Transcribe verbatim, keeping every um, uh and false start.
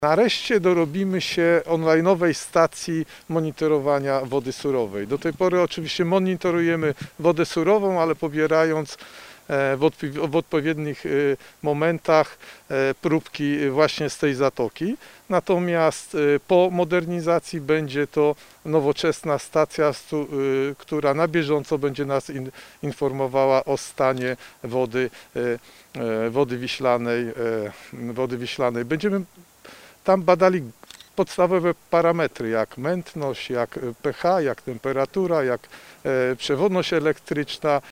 Nareszcie dorobimy się online'owej stacji monitorowania wody surowej. Do tej pory oczywiście monitorujemy wodę surową, ale pobierając w odpowiednich momentach próbki właśnie z tej zatoki. Natomiast po modernizacji będzie to nowoczesna stacja, która na bieżąco będzie nas informowała o stanie wody, wody wiślanej, wody wiślanej. Będziemy tam badali podstawowe parametry, jak mętność, jak pH, jak temperatura, jak przewodność elektryczna,